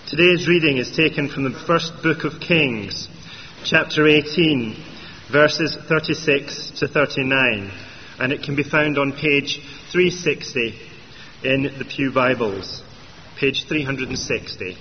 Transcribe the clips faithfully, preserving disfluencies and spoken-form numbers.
Today's reading is taken from the first book of Kings, chapter eighteen, verses thirty-six to thirty-nine, and it can be found on page three sixty in the Pew Bibles, page three sixty.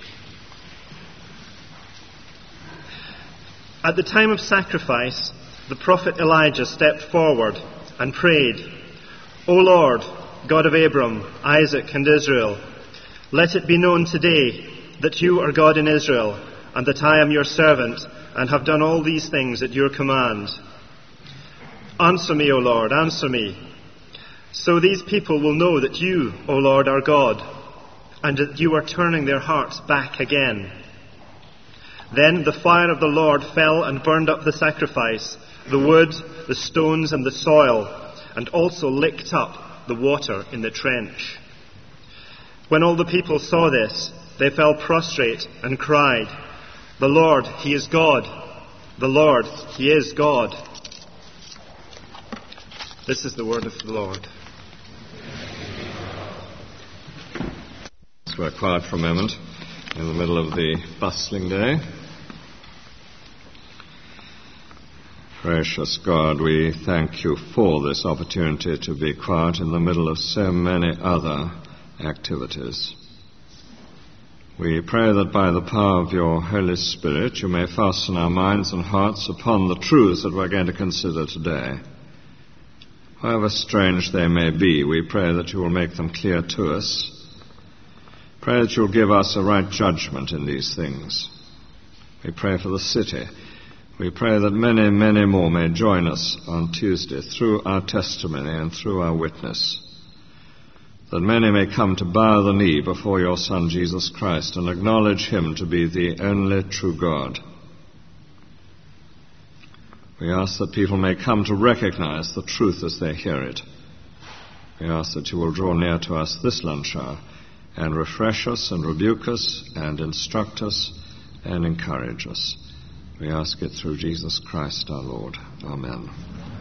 At the time of sacrifice, the prophet Elijah stepped forward and prayed, "O Lord, God of Abram, Isaac, and Israel, let it be known today that you are God in Israel, and that I am your servant, and have done all these things at your command. Answer me, O Lord, answer me, so these people will know that you, O Lord, are God, and that you are turning their hearts back again." Then the fire of the Lord fell and burned up the sacrifice, the wood, the stones, and the soil, and also licked up the water in the trench. When all the people saw this, they fell prostrate and cried, "The Lord, He is God! The Lord, He is God!" This is the word of the Lord. So we're quiet for a moment in the middle of the bustling day. Gracious God, we thank you for this opportunity to be quiet in the middle of so many other activities. We pray that by the power of your Holy Spirit you may fasten our minds and hearts upon the truths that we're going to consider today. However strange they may be, we pray that you will make them clear to us. Pray that you'll give us a right judgment in these things. We pray for the city. We pray that many, many more may join us on Tuesday through our testimony and through our witness, that many may come to bow the knee before your Son Jesus Christ and acknowledge him to be the only true God. We ask that people may come to recognize the truth as they hear it. We ask that you will draw near to us this lunch hour and refresh us and rebuke us and instruct us and encourage us. We ask it through Jesus Christ our Lord. Amen.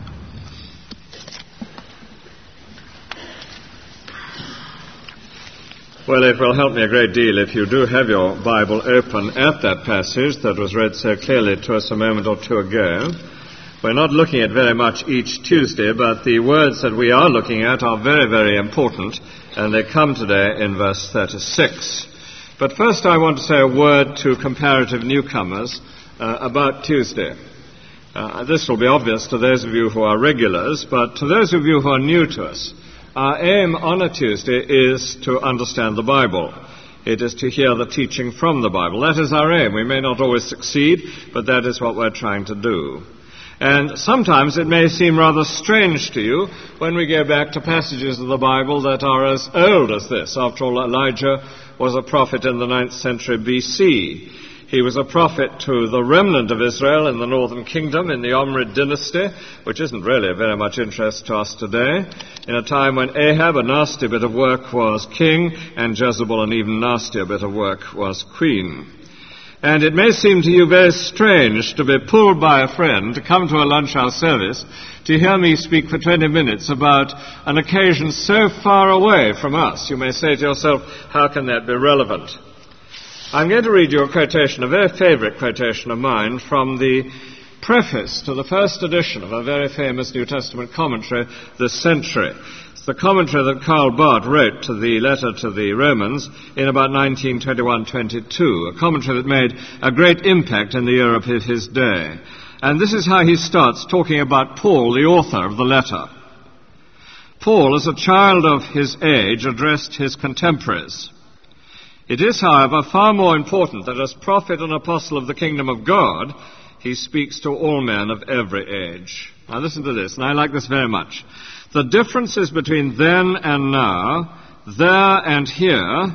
Well, it will help me a great deal if you do have your Bible open at that passage that was read so clearly to us a moment or two ago. We're not looking at very much each Tuesday, but the words that we are looking at are very, very important, and they come today in verse thirty-six. But first I want to say a word to comparative newcomers uh, about Tuesday. Uh, this will be obvious to those of you who are regulars, but to those of you who are new to us, our aim on a Tuesday is to understand the Bible. It is to hear the teaching from the Bible. That is our aim. We may not always succeed, but that is what we're trying to do. And sometimes it may seem rather strange to you when we go back to passages of the Bible that are as old as this. After all, Elijah was a prophet in the ninth century B C. He was a prophet to the remnant of Israel in the northern kingdom in the Omrid dynasty, which isn't really of very much interest to us today, in a time when Ahab, a nasty bit of work, was king, and Jezebel, an even nastier bit of work, was queen. And it may seem to you very strange to be pulled by a friend to come to a lunch hour service to hear me speak for twenty minutes about an occasion so far away from us. You may say to yourself, how can that be relevant? I'm going to read you a quotation, a very favorite quotation of mine, from the preface to the first edition of a very famous New Testament commentary this century. It's the commentary that Karl Barth wrote to the letter to the Romans in about nineteen twenty-one twenty-two, a commentary that made a great impact in the Europe of his day. And this is how he starts talking about Paul, the author of the letter. Paul, as a child of his age, addressed his contemporaries. It is, however, far more important that as prophet and apostle of the kingdom of God, he speaks to all men of every age. Now listen to this, and I like this very much. The differences between then and now, there and here,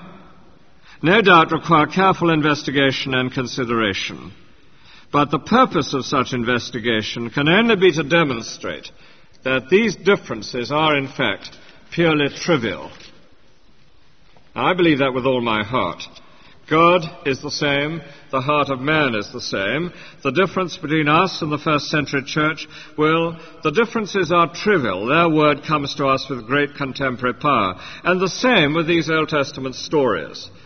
no doubt require careful investigation and consideration. But the purpose of such investigation can only be to demonstrate that these differences are, in fact, purely trivial. Now, I believe that with all my heart. God is the same. The heart of man is the same. The difference between us and the first century church, well, the differences are trivial. Their word comes to us with great contemporary power. And the same with these Old Testament stories.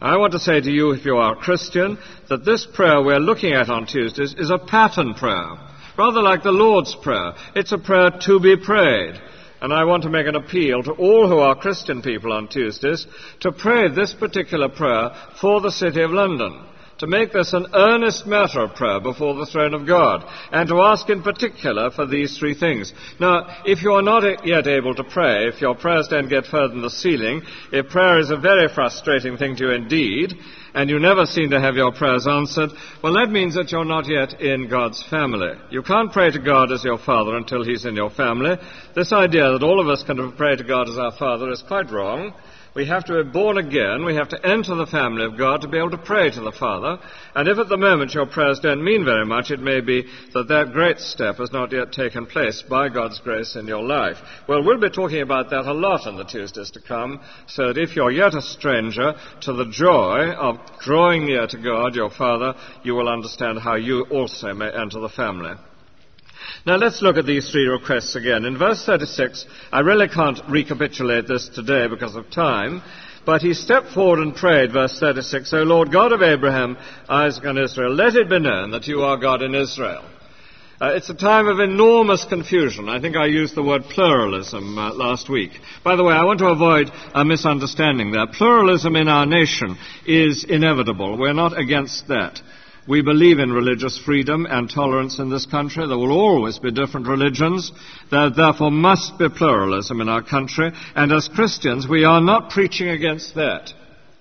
I want to say to you, if you are a Christian, that this prayer we're looking at on Tuesdays is a pattern prayer, rather like the Lord's Prayer. It's a prayer to be prayed. And I want to make an appeal to all who are Christian people on Tuesdays to pray this particular prayer for the City of London, to make this an earnest matter of prayer before the throne of God, and to ask in particular for these three things. Now, if you are not yet able to pray, if your prayers don't get further than the ceiling, if prayer is a very frustrating thing to you indeed, and you never seem to have your prayers answered, well, that means that you're not yet in God's family. You can't pray to God as your Father until He's in your family. This idea that all of us can pray to God as our Father is quite wrong. We have to be born again. We have to enter the family of God to be able to pray to the Father. And if at the moment your prayers don't mean very much, it may be that that great step has not yet taken place by God's grace in your life. Well, we'll be talking about that a lot in the Tuesdays to come, so that if you're yet a stranger to the joy of drawing near to God, your Father, you will understand how you also may enter the family. Now let's look at these three requests again. In verse thirty-six, I really can't recapitulate this today because of time, but he stepped forward and prayed, verse thirty-six, O Lord God of Abraham, Isaac, and Israel, let it be known that you are God in Israel. Uh, it's a time of enormous confusion. I think I used the word pluralism uh, last week. By the way, I want to avoid a misunderstanding there. Pluralism in our nation is inevitable. We're not against that. We believe in religious freedom and tolerance in this country. There will always be different religions. There therefore must be pluralism in our country. And as Christians, we are not preaching against that.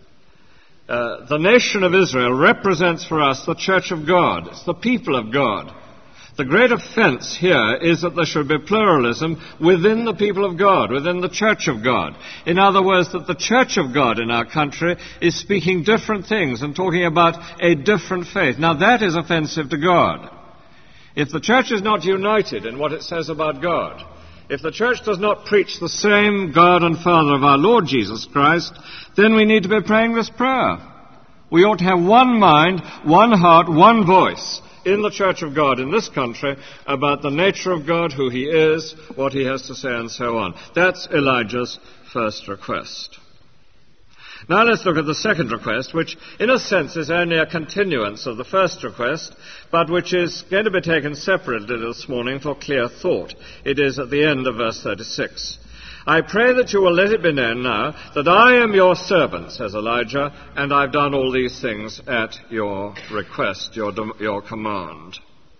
Uh, the nation of Israel represents for us the church of God. It's the people of God. The great offense here is that there should be pluralism within the people of God, within the church of God. In other words, that the church of God in our country is speaking different things and talking about a different faith. Now that is offensive to God. If the church is not united in what it says about God, if the church does not preach the same God and Father of our Lord Jesus Christ, then we need to be praying this prayer. We ought to have one mind, one heart, one voice in the church of God in this country about the nature of God, who He is, what He has to say, and so on. That's Elijah's first request. Now let's look at the second request, which in a sense is only a continuance of the first request, but which is going to be taken separately this morning for clear thought. It is at the end of verse thirty-six. I pray that you will let it be known now that I am your servant, says Elijah, and I've done all these things at your request, your, your command.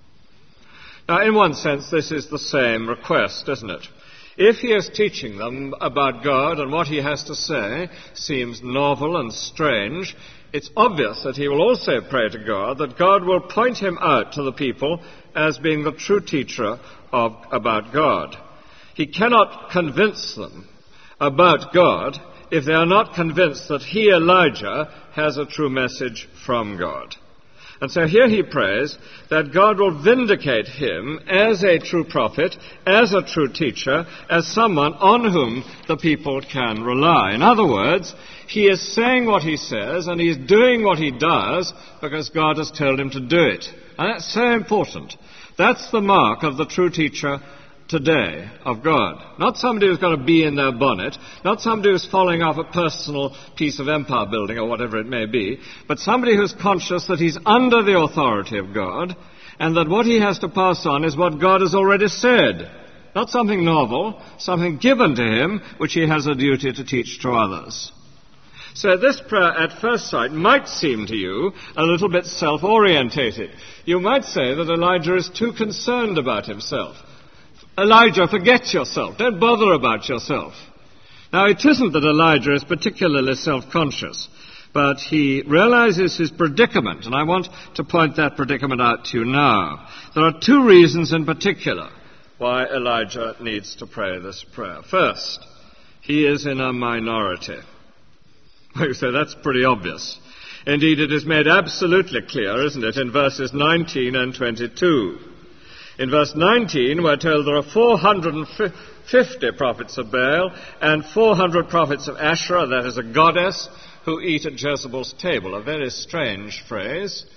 Now, in one sense, this is the same request, isn't it? If he is teaching them about God and what he has to say seems novel and strange, it's obvious that he will also pray to God that God will point him out to the people as being the true teacher of, about God. He cannot convince them about God if they are not convinced that he, Elijah, has a true message from God. And so here he prays that God will vindicate him as a true prophet, as a true teacher, as someone on whom the people can rely. In other words, he is saying what he says and he is doing what he does because God has told him to do it. And that's so important. That's the mark of the true teacher today of God. Not somebody who's going to be in their bonnet, not somebody who's following off a personal piece of empire building or whatever it may be, but somebody who's conscious that he's under the authority of God and that what he has to pass on is what God has already said. Not something novel, something given to him which he has a duty to teach to others. So this prayer at first sight might seem to you a little bit self-orientated. You might say that Elijah is too concerned about himself. Elijah, forget yourself. Don't bother about yourself. Now, it isn't that Elijah is particularly self-conscious, but he realizes his predicament, and I want to point that predicament out to you now. There are two reasons in particular why Elijah needs to pray this prayer. First, he is in a minority. You say, that's pretty obvious. Indeed, it is made absolutely clear, isn't it, in verses nineteen and twenty-two. In verse nineteen, we're told there are four hundred fifty prophets of Baal and four hundred prophets of Asherah, that is a goddess, who eat at Jezebel's table. A very strange phrase.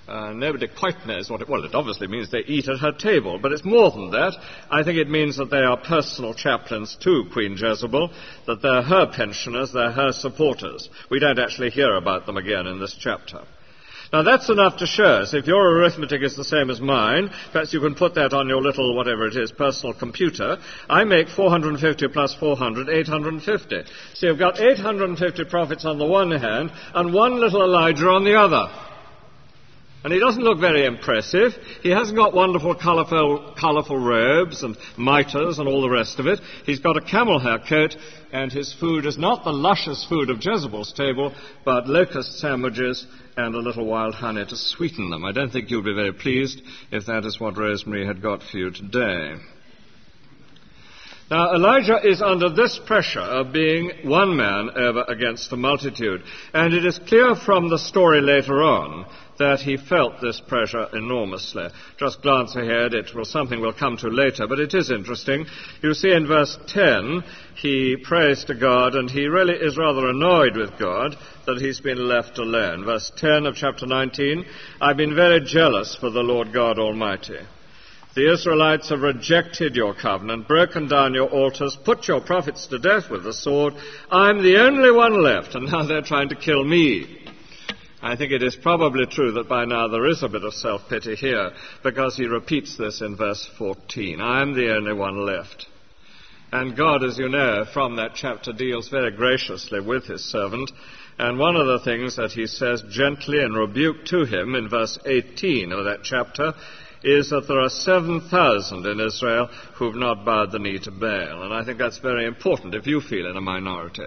Uh, nobody quite knows what it... Well, it obviously means they eat at her table, but it's more than that. I think it means that they are personal chaplains to Queen Jezebel, that they're her pensioners, they're her supporters. We don't actually hear about them again in this chapter. Now, that's enough to show us, if your arithmetic is the same as mine, perhaps you can put that on your little, whatever it is, personal computer. I make four hundred fifty plus four hundred, eight hundred fifty. So you've got eight hundred fifty prophets on the one hand, and one little Elijah on the other. And he doesn't look very impressive. He hasn't got wonderful, colourful, colourful robes and mitres and all the rest of it. He's got a camel hair coat, and his food is not the luscious food of Jezebel's table, but locust sandwiches and a little wild honey to sweeten them. I don't think you'll be very pleased if that is what Rosemary had got for you today. Now, Elijah is under this pressure of being one man over against a multitude, and it is clear from the story later on that he felt this pressure enormously. Just glance ahead, it will something we'll come to later, but it is interesting. You see in verse ten, he prays to God, and he really is rather annoyed with God that he's been left alone. Verse ten of chapter nineteen, I've been very jealous for the Lord God Almighty. The Israelites have rejected your covenant, broken down your altars, put your prophets to death with the sword. I'm the only one left, and now they're trying to kill me. I think it is probably true that by now there is a bit of self-pity here, because he repeats this in verse fourteen. I'm the only one left. And God, as you know, from that chapter deals very graciously with his servant. And one of the things that he says gently in rebuke to him in verse eighteen of that chapter is that there are seven thousand in Israel who've not bowed the knee to Baal. And I think that's very important if you feel in a minority.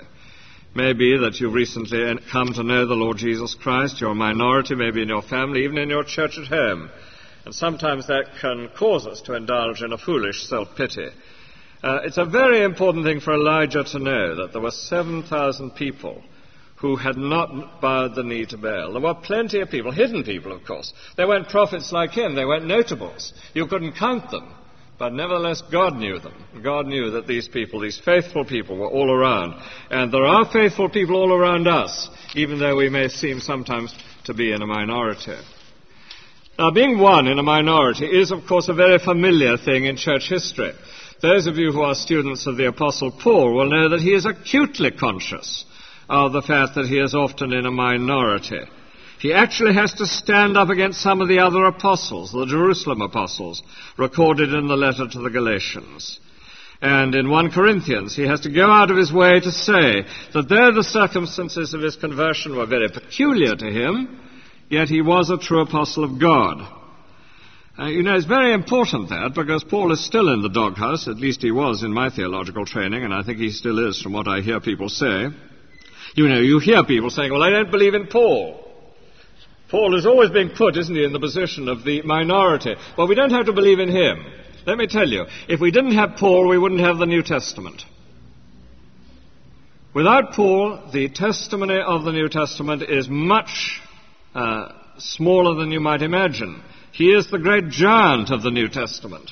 Maybe that you've recently come to know the Lord Jesus Christ, you're a minority, maybe in your family, even in your church at home. And sometimes that can cause us to indulge in a foolish self-pity. Uh, it's a very important thing for Elijah to know that there were seven thousand people who had not bowed the knee to Baal. There were plenty of people, hidden people, of course. They weren't prophets like him. They weren't notables. You couldn't count them. But nevertheless, God knew them. God knew that these people, these faithful people, were all around. And there are faithful people all around us, even though we may seem sometimes to be in a minority. Now, being one in a minority is, of course, a very familiar thing in church history. Those of you who are students of the Apostle Paul will know that he is acutely conscious of the fact that he is often in a minority. He actually has to stand up against some of the other apostles, the Jerusalem apostles, recorded in the letter to the Galatians. And in First Corinthians, he has to go out of his way to say that though the circumstances of his conversion were very peculiar to him, yet he was a true apostle of God. Uh, you know, it's very important that, because Paul is still in the doghouse, at least he was in my theological training, and I think he still is from what I hear people say. You know, you hear people saying, well, I don't believe in Paul. Paul is always being put, isn't he, in the position of the minority. Well, we don't have to believe in him. Let me tell you, if we didn't have Paul, we wouldn't have the New Testament. Without Paul, the testimony of the New Testament is much uh, smaller than you might imagine. He is the great giant of the New Testament.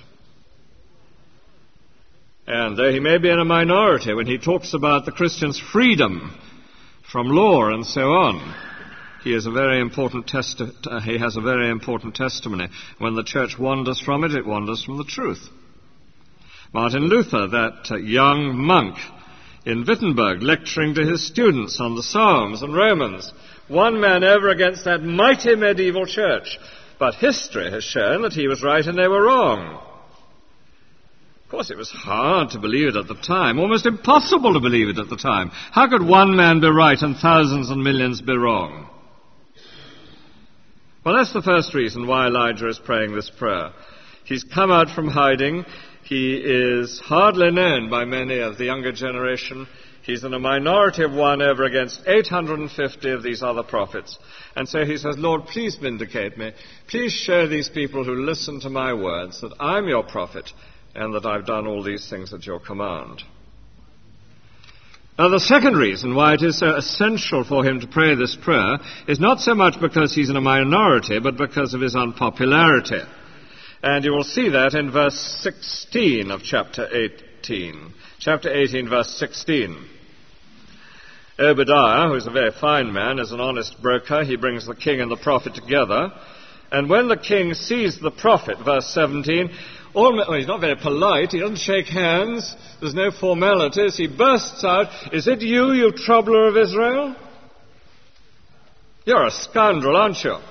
And though he may be in a minority when he talks about the Christian's freedom from law and so on, he is a very important testi- uh, he has a very important testimony. When the church wanders from it, it wanders from the truth. Martin Luther, that uh, young monk in Wittenberg, lecturing to his students on the Psalms and Romans, one man over against that mighty medieval church. But history has shown that he was right and they were wrong. Of course, it was hard to believe it at the time, almost impossible to believe it at the time. How could one man be right and thousands and millions be wrong? Well, that's the first reason why Elijah is praying this prayer. He's come out from hiding. He is hardly known by many of the younger generation. He's in a minority of one over against eight hundred fifty of these other prophets. And so he says, Lord, please vindicate me. Please show these people who listen to my words that I'm your prophet and that I've done all these things at your command. Now, the second reason why it is so essential for him to pray this prayer is not so much because he's in a minority, but because of his unpopularity. And you will see that in verse sixteen of chapter eighteen. Chapter eighteen, verse sixteen. Obadiah, who is a very fine man, is an honest broker. He brings the king and the prophet together. And when the king sees the prophet, verse seventeen, all, well, he's not very polite, he doesn't shake hands, there's no formalities, he bursts out, "Is it you, you troubler of Israel? You're a scoundrel, aren't you?"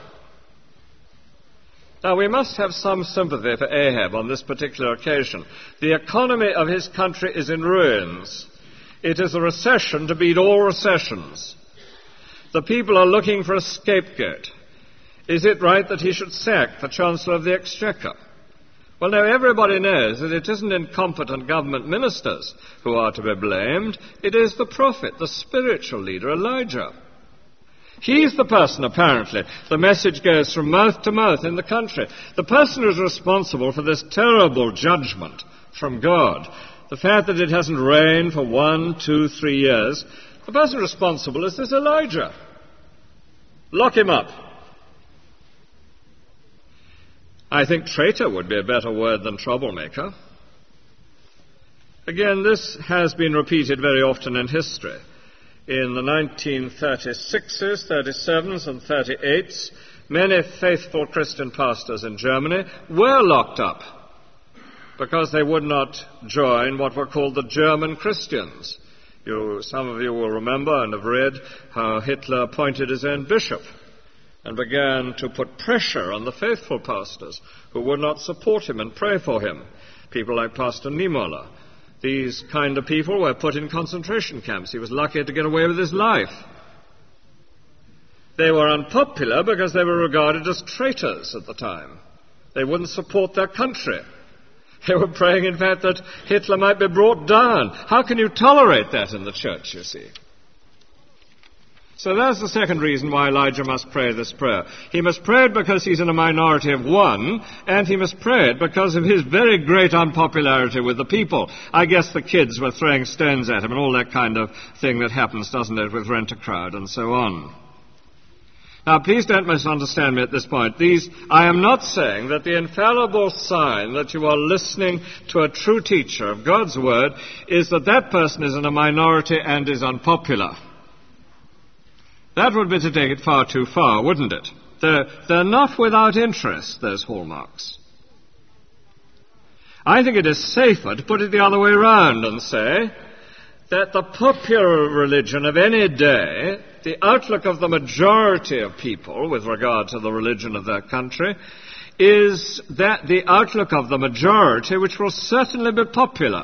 Now, we must have some sympathy for Ahab on this particular occasion. The economy of his country is in ruins. It is a recession to beat all recessions. The people are looking for a scapegoat. Is it right that he should sack the Chancellor of the Exchequer? Well, now, everybody knows that it isn't incompetent government ministers who are to be blamed. It is the prophet, the spiritual leader, Elijah. He's the person, apparently. The message goes from mouth to mouth in the country. The person who's responsible for this terrible judgment from God, the fact that it hasn't rained for one, two, three years, the person responsible is this Elijah. Lock him up. I think traitor would be a better word than troublemaker. Again, this has been repeated very often in history. In the nineteen thirty-sixes, thirty-sevens, and thirty-eights, many faithful Christian pastors in Germany were locked up because they would not join what were called the German Christians. You, some of you will remember and have read how Hitler appointed his own bishop and began to put pressure on the faithful pastors who would not support him and pray for him. People like Pastor Niemöller. These kind of people were put in concentration camps. He was lucky to get away with his life. They were unpopular because they were regarded as traitors at the time. They wouldn't support their country. They were praying, in fact, that Hitler might be brought down. How can you tolerate that in the church, you see? So that's the second reason why Elijah must pray this prayer. He must pray it because he's in a minority of one, and he must pray it because of his very great unpopularity with the people. I guess the kids were throwing stones at him and all that kind of thing that happens, doesn't it, with Rent-A-Crowd and so on. Now, please don't misunderstand me at this point. These, I am not saying that the infallible sign that you are listening to a true teacher of God's Word is that that person is in a minority and is unpopular. That would be to take it far too far, wouldn't it? They're, they're not without interest, those hallmarks. I think it is safer to put it the other way around and say that the popular religion of any day, the outlook of the majority of people with regard to the religion of their country, is that the outlook of the majority which will certainly be popular.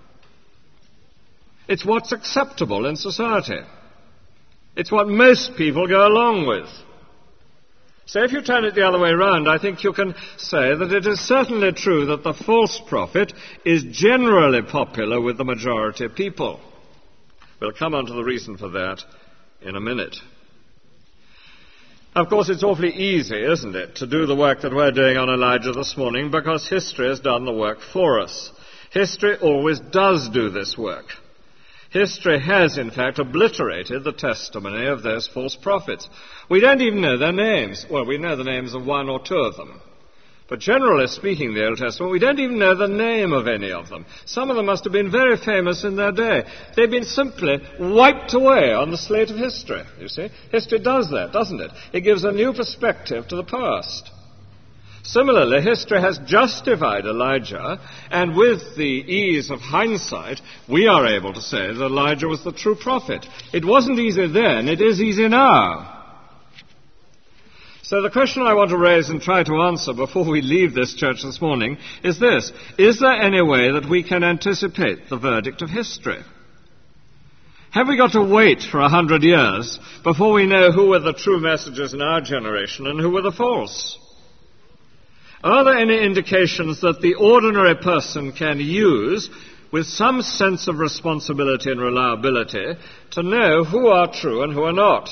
It's what's acceptable in society. It's what most people go along with. So if you turn it the other way around, I think you can say that it is certainly true that the false prophet is generally popular with the majority of people. We'll come on to the reason for that in a minute. Of course, it's awfully easy, isn't it, to do the work that we're doing on Elijah this morning because history has done the work for us. History always does do this work. History has, in fact, obliterated the testimony of those false prophets. We don't even know their names. Well, we know the names of one or two of them. But generally speaking, the Old Testament, we don't even know the name of any of them. Some of them must have been very famous in their day. They've been simply wiped away on the slate of history, you see. History does that, doesn't it? It gives a new perspective to the past. Similarly, history has justified Elijah, and with the ease of hindsight, we are able to say that Elijah was the true prophet. It wasn't easy then, it is easy now. So the question I want to raise and try to answer before we leave this church this morning is this: is there any way that we can anticipate the verdict of history? Have we got to wait for a hundred years before we know who were the true messengers in our generation and who were the false? Are there any indications that the ordinary person can use with some sense of responsibility and reliability to know who are true and who are not?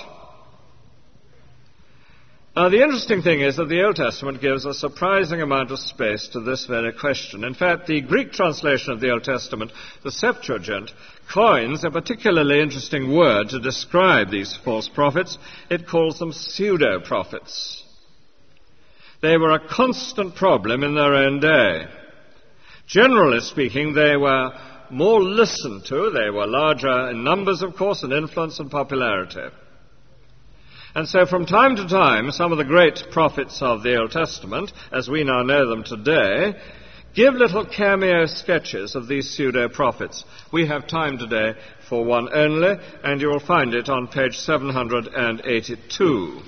Now, the interesting thing is that the Old Testament gives a surprising amount of space to this very question. In fact, the Greek translation of the Old Testament, the Septuagint, coins a particularly interesting word to describe these false prophets. It calls them pseudo-prophets. They were a constant problem in their own day. Generally speaking, they were more listened to. They were larger in numbers, of course, and influence and popularity. And so from time to time, some of the great prophets of the Old Testament, as we now know them today, give little cameo sketches of these pseudo-prophets. We have time today for one only, and you will find it on page seven hundred eighty-two.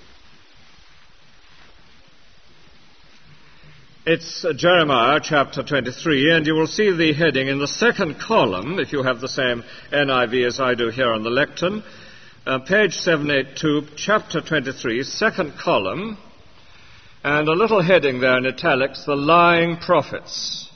It's uh, Jeremiah chapter twenty-three, and you will see the heading in the second column, if you have the same N I V as I do here on the lectern. Uh, page seven eighty-two, chapter twenty-three, second column, and a little heading there in italics, the lying prophets.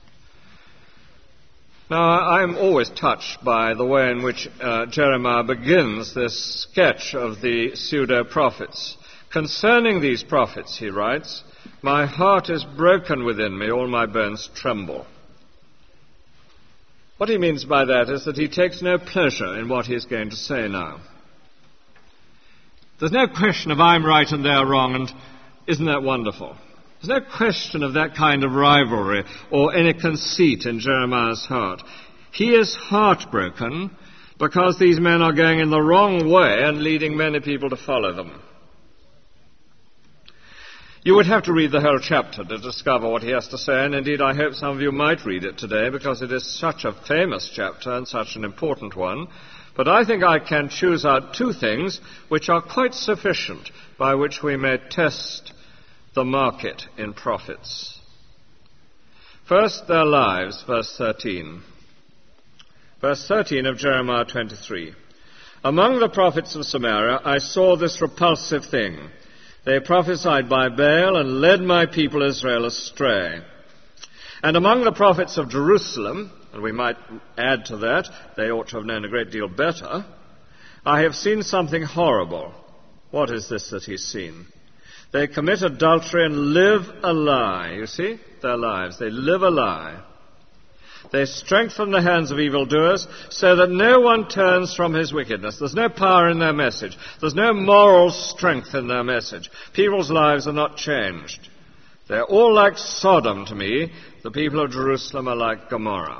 Now, I'm always touched by the way in which uh, Jeremiah begins this sketch of the pseudo-prophets. Concerning these prophets, he writes, "My heart is broken within me, all my bones tremble." What he means by that is that he takes no pleasure in what he's going to say now. There's no question of I'm right and they're wrong, and isn't that wonderful? There's no question of that kind of rivalry or any conceit in Jeremiah's heart. He is heartbroken because these men are going in the wrong way and leading many people to follow them. You would have to read the whole chapter to discover what he has to say, and indeed I hope some of you might read it today because it is such a famous chapter and such an important one. But I think I can choose out two things which are quite sufficient by which we may test the market in prophets. First, their lives, verse thirteen. Verse thirteen of Jeremiah twenty-three. "Among the prophets of Samaria I saw this repulsive thing. They prophesied by Baal and led my people Israel astray. And among the prophets of Jerusalem," and we might add to that, they ought to have known a great deal better, "I have seen something horrible." What is this that he's seen? "They commit adultery and live a lie." You see, their lives. They live a lie. "They strengthen the hands of evildoers so that no one turns from his wickedness." There's no power in their message. There's no moral strength in their message. People's lives are not changed. "They're all like Sodom to me. The people of Jerusalem are like Gomorrah."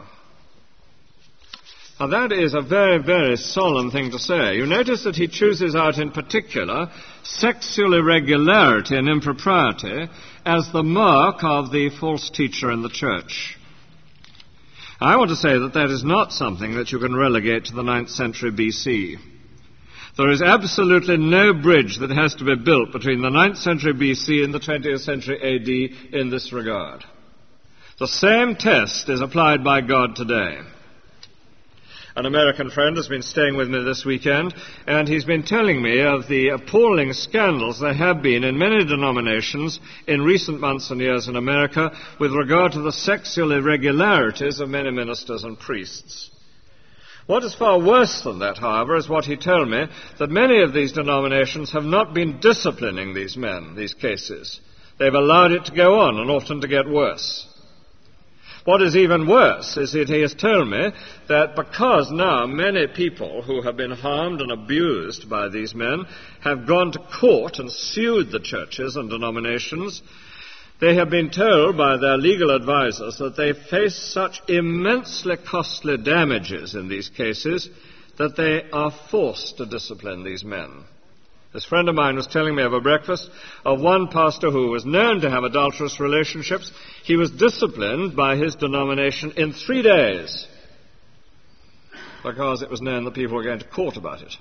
Now that is a very, very solemn thing to say. You notice that he chooses out in particular sexual irregularity and impropriety as the mark of the false teacher in the church. I want to say that that is not something that you can relegate to the ninth century B C. There is absolutely no bridge that has to be built between the ninth century B C and the twentieth century A D in this regard. The same test is applied by God today. An American friend has been staying with me this weekend, and he's been telling me of the appalling scandals there have been in many denominations in recent months and years in America with regard to the sexual irregularities of many ministers and priests. What is far worse than that, however, is what he told me, that many of these denominations have not been disciplining these men, these cases. They've allowed it to go on, and often to get worse. What is even worse is that he has told me that because now many people who have been harmed and abused by these men have gone to court and sued the churches and denominations, they have been told by their legal advisors that they face such immensely costly damages in these cases that they are forced to discipline these men. This friend of mine was telling me over breakfast of one pastor who was known to have adulterous relationships. He was disciplined by his denomination in three days because it was known that people were going to court about it.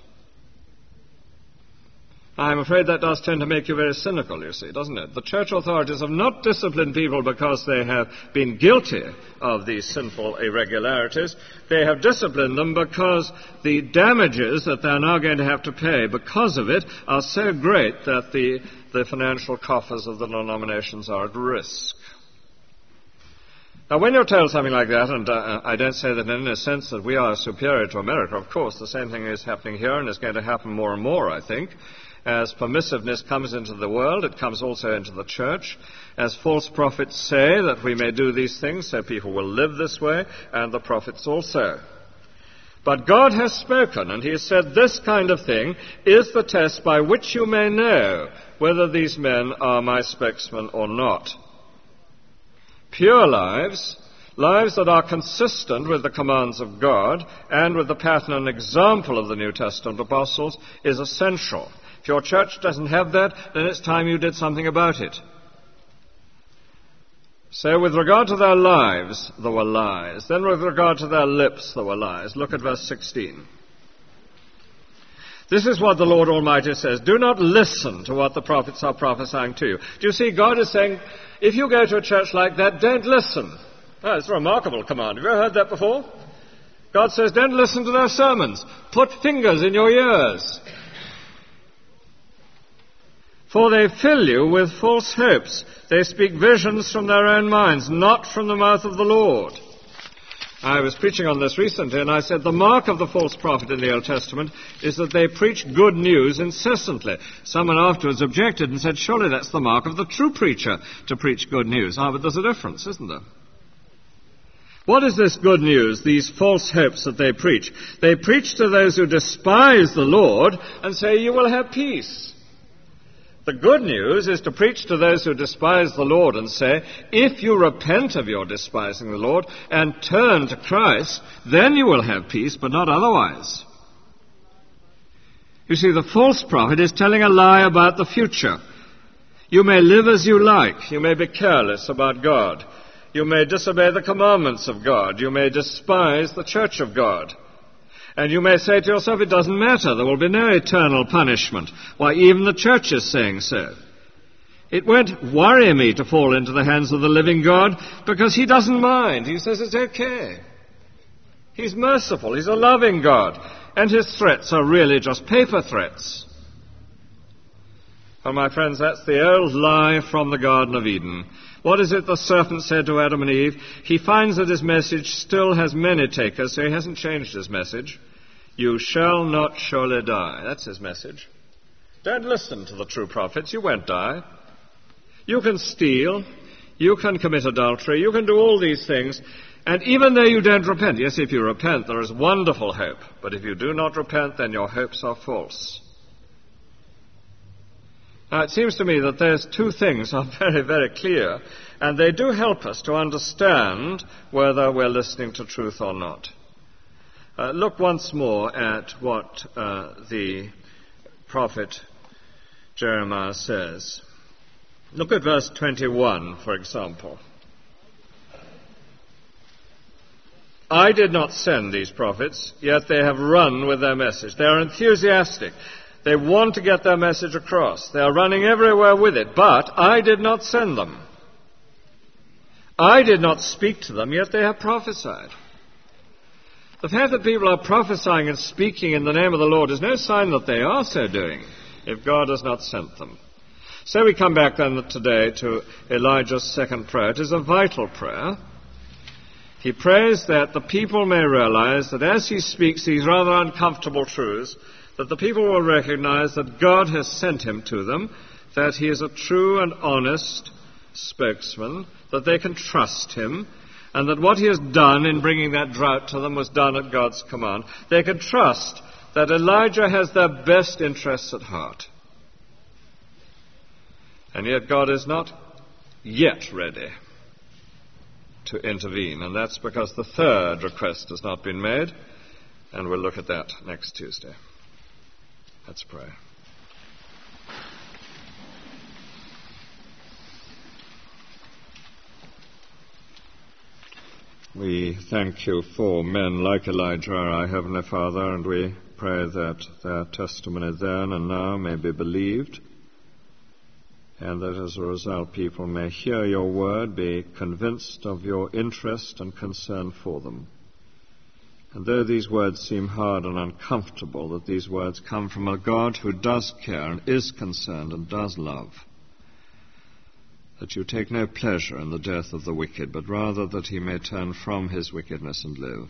I'm afraid that does tend to make you very cynical, you see, doesn't it? The church authorities have not disciplined people because they have been guilty of these sinful irregularities. They have disciplined them because the damages that they're now going to have to pay because of it are so great that the, the financial coffers of the denominations are at risk. Now, when you're told something like that, and uh, I don't say that in a sense that we are superior to America, of course, the same thing is happening here and is going to happen more and more, I think. As permissiveness comes into the world, it comes also into the church. As false prophets say that we may do these things, so people will live this way, and the prophets also. But God has spoken, and he has said this kind of thing is the test by which you may know whether these men are my spokesmen or not. Pure lives, lives that are consistent with the commands of God and with the pattern and example of the New Testament apostles, is essential. If your church doesn't have that, then it's time you did something about it. So with regard to their lives, there were lies. Then with regard to their lips, there were lies. Look at verse sixteen. This is what the Lord Almighty says. Do not listen to what the prophets are prophesying to you. Do you see, God is saying, if you go to a church like that, don't listen. Oh, it's a remarkable command. Have you ever heard that before? God says, don't listen to their sermons. Put fingers in your ears. For they fill you with false hopes. They speak visions from their own minds, not from the mouth of the Lord. I was preaching on this recently, and I said the mark of the false prophet in the Old Testament is that they preach good news incessantly. Someone afterwards objected and said, surely that's the mark of the true preacher, to preach good news. Ah, but there's a difference, isn't there? What is this good news, these false hopes that they preach? They preach to those who despise the Lord and say, you will have peace. The good news is to preach to those who despise the Lord and say, if you repent of your despising the Lord and turn to Christ, then you will have peace, but not otherwise. You see, the false prophet is telling a lie about the future. You may live as you like. You may be careless about God. You may disobey the commandments of God. You may despise the church of God. And you may say to yourself, it doesn't matter, there will be no eternal punishment. Why, even the church is saying so. It won't worry me to fall into the hands of the living God, because he doesn't mind. He says it's okay. He's merciful, he's a loving God, and his threats are really just paper threats. Well, my friends, that's the old lie from the Garden of Eden. What is it the serpent said to Adam and Eve? He finds that his message still has many takers, so he hasn't changed his message. You shall not surely die. That's his message. Don't listen to the true prophets. You won't die. You can steal. You can commit adultery. You can do all these things. And even though you don't repent, yes, if you repent, there is wonderful hope. But if you do not repent, then your hopes are false. Now, it seems to me that those two things are very, very clear, and they do help us to understand whether we're listening to truth or not. Uh, look once more at what uh, the prophet Jeremiah says. Look at verse twenty-one, for example. I did not send these prophets, yet they have run with their message. They are enthusiastic. They want to get their message across. They are running everywhere with it, but I did not send them. I did not speak to them, yet they have prophesied. The fact that people are prophesying and speaking in the name of the Lord is no sign that they are so doing, if God has not sent them. So we come back then today to Elijah's second prayer. It is a vital prayer. He prays that the people may realize that as he speaks these rather uncomfortable truths, that the people will recognize that God has sent him to them, that he is a true and honest spokesman, that they can trust him, and that what he has done in bringing that drought to them was done at God's command. They can trust that Elijah has their best interests at heart. And yet God is not yet ready to intervene, and that's because the third request has not been made, and we'll look at that next Tuesday. Let's pray. We thank you for men like Elijah, our Heavenly Father, and we pray that their testimony then and now may be believed, and that as a result people may hear your word, be convinced of your interest and concern for them. And though these words seem hard and uncomfortable, that these words come from a God who does care and is concerned and does love, that you take no pleasure in the death of the wicked, but rather that he may turn from his wickedness and live.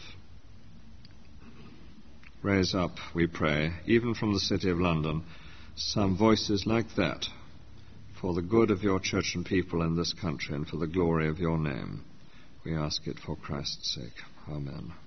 Raise up, we pray, even from the city of London, some voices like that for the good of your church and people in this country and for the glory of your name. We ask it for Christ's sake. Amen.